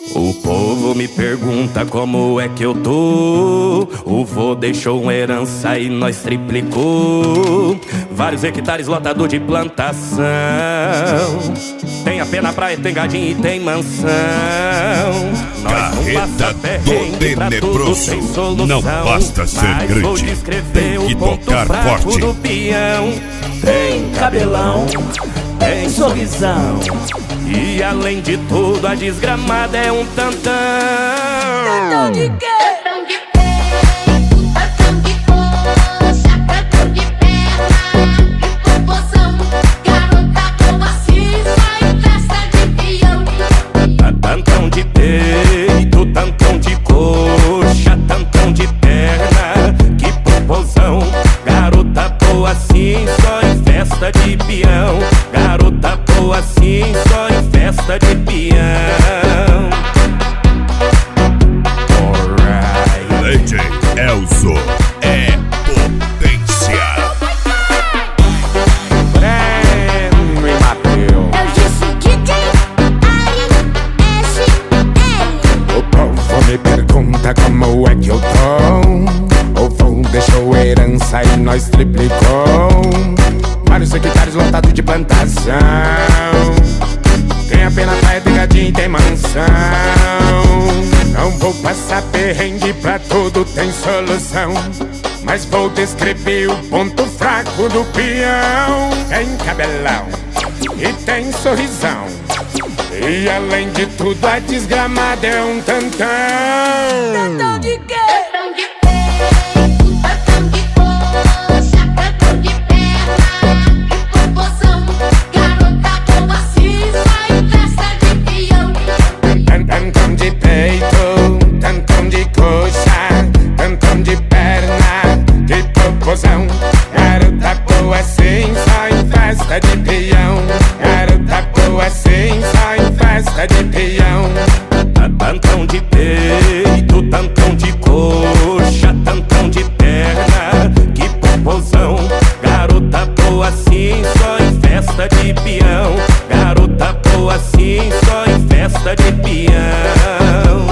O povo me pergunta como é que eu tô. O vô deixou uma herança e nós triplicou. Vários hectares lotado de plantação. Tem AP na praia, tem gadinho e tem mansão. Nós não passa perrengue pra tudo, tem solução. Não basta ser mas grande, vou descrever tem que o ponto tocar fraco forte. do peão. Tem cabelão, tem sorrisão. E além de tudo, a desgramada é um tantão. Tantão de quê? Tantão de peito, tantão de coxa, tantão de perna e popozão. Garota boa assim, só em festa de peão. Tantão de peito, tantão de coxa, tantão de perna, que popozão. Garota boa assim, só em festa de peão. Garota boa assim, só em festa de peão. Alright. DJ Elzo é potência. Breno e Mateus. Eu disse DJ ASL. O povo me pergunta como é que eu tô. O vô deixou herança e nós triplicou. Vários hectares lotados de plantação. Tem AP na praia, tem gadinho e tem mansão. Não vou passar perrengue, pra tudo tem solução. Mas vou descrever o ponto fraco do peão. Tem cabelão e tem sorrisão. E além de tudo, a desgramada é um tantão. Tantão de quê? Tantão de peito, tantão de coxa, tantão de perna e popozão. Garota boa assim, só em festa de peão. Tantão de peito, tantão de coxa, tantão de perna, de popozão. Garota boa assim, só em festa de peão. Garota boa assim, só em festa de peão. Tantão de peito, tantão de coxa, tantão de perna, que popozão. Garota boa assim, só em festa de peão. Garota boa assim, só em festa de peão.